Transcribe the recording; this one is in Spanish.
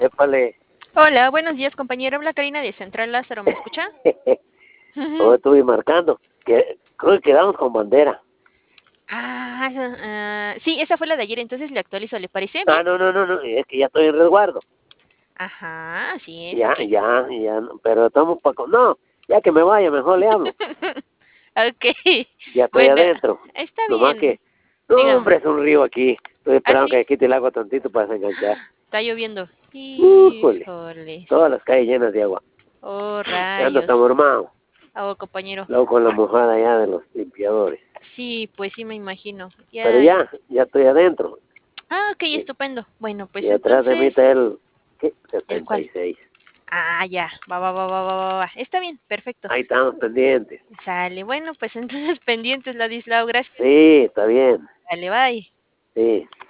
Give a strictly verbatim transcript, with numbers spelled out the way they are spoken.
Épale. Hola, buenos días, compañero. Habla Karina de Central Lázaro, ¿me escucha? ¿Cómo Ujú. estuve marcando? Que, creo que quedamos con bandera. Ah, ah, sí, esa fue la de ayer, entonces le actualizo, ¿le parece bien? Ah, no, no, no, no, es que ya estoy en resguardo. Ajá, así es, Ya, ok. ya, ya, no, pero estamos para... No, ya que me vaya, mejor le hablo. Ok, Ya estoy bueno, adentro. está Nomás bien, que... No, dígame. hombre, es un río aquí. Estoy ¿Ah, esperando sí? que quite el agua tantito para desenganchar. Está lloviendo. Újole, Híjoles. todas las calles llenas de agua. Oh, Ya ando hasta rayos. mormado. Oh, compañero. Luego con la mojada ya de los limpiadores. Sí, pues sí me imagino. Pero Ya. ya, ya estoy adentro. Ah, ok, Y, estupendo. Bueno, pues y atrás de mí está entonces, el... ¿Qué? ¿el setenta y cuál? seis. Ah, ya. Va, va, va, va, va, va, va. Está bien, perfecto. Ahí estamos pendientes. Sale. Bueno, pues entonces pendientes, Ladislau. Gracias. Sí, está bien. Dale, bye. Sí.